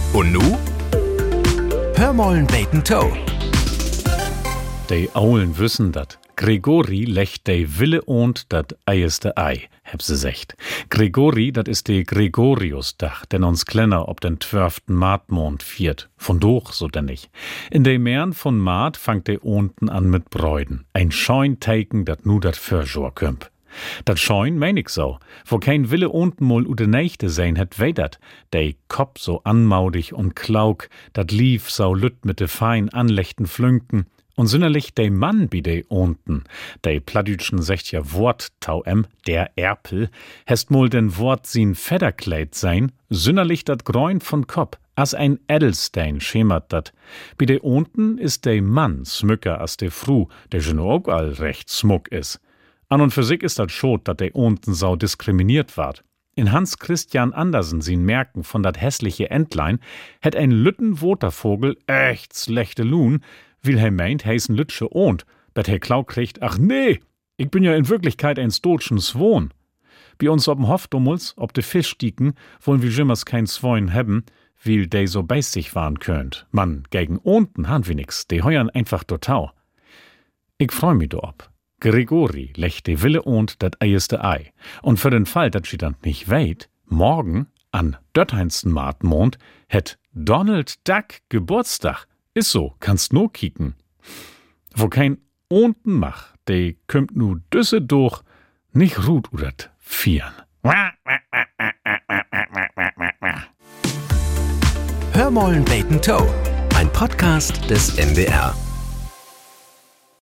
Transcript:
Und nu? Hörmollen beten Toe. De Aulen wüssen dat. Gregori lecht de Wille und dat eierste Ei, heb se secht. Gregori, dat is de Gregoriusdach, den uns Klenner ob den 12. Maatmond viert. Von doch, so denn nicht. In de Meeren von Maat fangt de unten an mit Bräuden. Ein Scheun-Teiken, dat nu dat Förschor kümp. Dat Scheun mein ich so, wo kein Wille unten mol ude Nächte sein het weidert, de Kopp so anmaudig und klauk, dat lief sau lütt mit de fein anlechten Flünken, und sünnerlich de Mann bi de unten, de Plattdütschen secht ja Wort tau der Erpel, hest mol den Wort sin Federkleid sein, sünnerlich dat Gräun von Kopp, as ein Edelstein schemert dat. Bi de unten is de Mann smücker as de Fru, de schon auch all recht smuck is. An und für sich ist dat schot, dat de unten sau diskriminiert ward. In Hans Christian Andersen sin Merken von dat hässliche Entlein hätt ein lütten Wotervogel echt schlechte Luhn, will he meint, heißen Lütsche und, bet he Klau kriegt, ach nee, ich bin ja in Wirklichkeit ein Stotschen Swon. Bei uns ob'n Hof dummels, ob de Fischstieken, wollen wir jimmers kein Swoin hebben, weil de so beißig waren könnt. Mann, gegen unten han wir nix, de heuern einfach totau. Ich freu mi do ob. Gregori lecht de Wille und dat eierste Ei. Und für den Fall, dat sie dann nicht weit, morgen, an dörtheinsten Maatmond, hätt Donald Duck Geburtstag. Is so, kannst no kicken. Wo kein unten mach, de kümmt nu düsse durch, nicht ruht udert vieren. Hörmollen beten Toe. Ein Podcast des NDR.